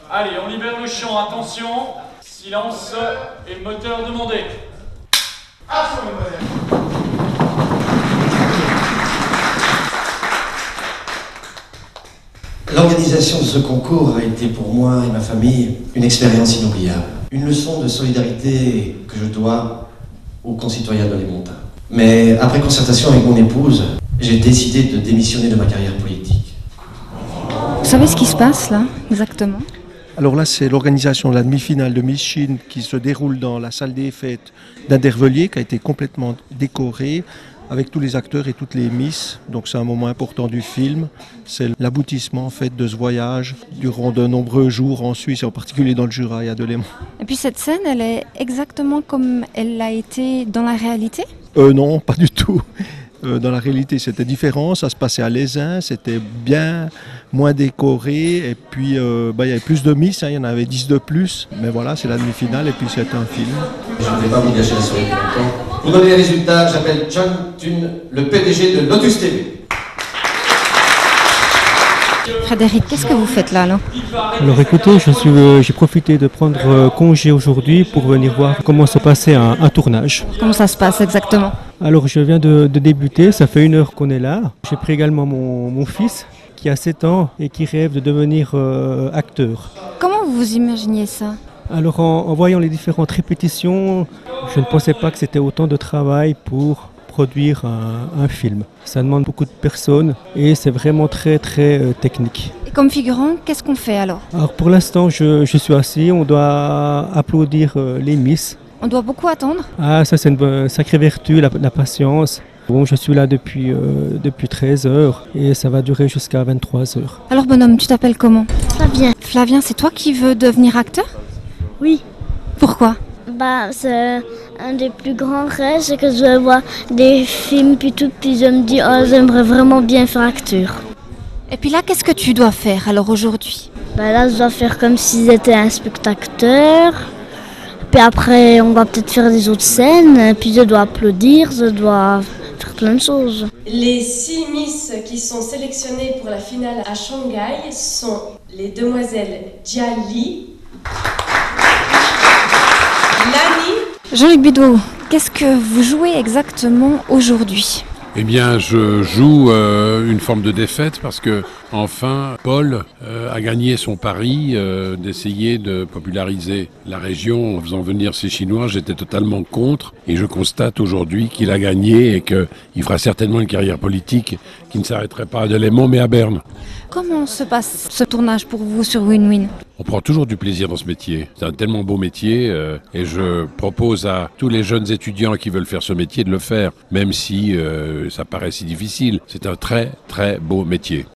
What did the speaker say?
Allez, on libère le champ, attention. Silence et moteur demandé. Action, mademoiselle. L'organisation de ce concours a été pour moi et ma famille une expérience inoubliable. Une leçon de solidarité que je dois aux concitoyens de Lémontin. Mais après concertation avec mon épouse, j'ai décidé de démissionner de ma carrière politique. Vous savez ce qui se passe là, exactement ? Alors là, c'est l'organisation de la demi-finale de Miss Chine qui se déroule dans la salle des fêtes d'Indervellier, qui a été complètement décorée avec tous les acteurs et toutes les Miss. Donc c'est un moment important du film. C'est l'aboutissement en fait de ce voyage durant de nombreux jours en Suisse, et en particulier dans le Jura et à Delémont. Et puis cette scène, elle est exactement comme elle l'a été dans la réalité ? Non, pas du tout. Dans la réalité, c'était différent. Ça se passait à l'Aisin, c'était bien moins décoré. Et puis, il y avait plus de Miss, il y en avait 10 de plus. Mais voilà, c'est la demi-finale et puis c'est un film. Je ne vais pas vous gâcher la soirée plus longtemps. Pour donner les résultats, j'appelle John Thune, le PDG de Lotus TV. Frédéric, qu'est-ce que vous faites là ? Alors écoutez, j'ai profité de prendre congé aujourd'hui pour venir voir comment se passait un tournage. Comment ça se passe exactement ? Alors je viens de débuter, ça fait 1 heure qu'on est là. J'ai pris également mon fils qui a 7 ans et qui rêve de devenir acteur. Comment vous vous imaginiez ça ? Alors en voyant les différentes répétitions, je ne pensais pas que c'était autant de travail pour produire un film. Ça demande beaucoup de personnes et c'est vraiment très technique. Et comme figurant, qu'est-ce qu'on fait alors ? Alors pour l'instant, je suis assis, on doit applaudir les Miss. On doit beaucoup attendre ? Ah, ça c'est une sacrée vertu, la patience. Bon, je suis là depuis 13 heures et ça va durer jusqu'à 23 heures. Alors bonhomme, tu t'appelles comment ? Flavien. Flavien, c'est toi qui veux devenir acteur ? Oui. Pourquoi ? C'est un des plus grands rêves, c'est que je vois des films puis je me dis j'aimerais vraiment bien faire acteur. Et puis là, qu'est-ce que tu dois faire alors aujourd'hui ? Là, je dois faire comme si j'étais un spectateur. Puis après, on va peut-être faire des autres scènes. Puis je dois applaudir, je dois faire plein de choses. Les 6 Miss qui sont sélectionnées pour la finale à Shanghai sont les demoiselles Jia Li, Lani. Jean-Luc Bidoux, qu'est-ce que vous jouez exactement aujourd'hui ? Eh bien, je joue une forme de défaite parce que, enfin, Paul a gagné son pari d'essayer de populariser la région en faisant venir ces Chinois. J'étais totalement contre et je constate aujourd'hui qu'il a gagné et qu'il fera certainement une carrière politique qui ne s'arrêterait pas à Delémont mais à Berne. Comment se passe ce tournage pour vous sur Win-Win ? On prend toujours du plaisir dans ce métier. C'est un tellement beau métier et je propose à tous les jeunes étudiants qui veulent faire ce métier de le faire, même si ça paraît si difficile. C'est un très beau métier.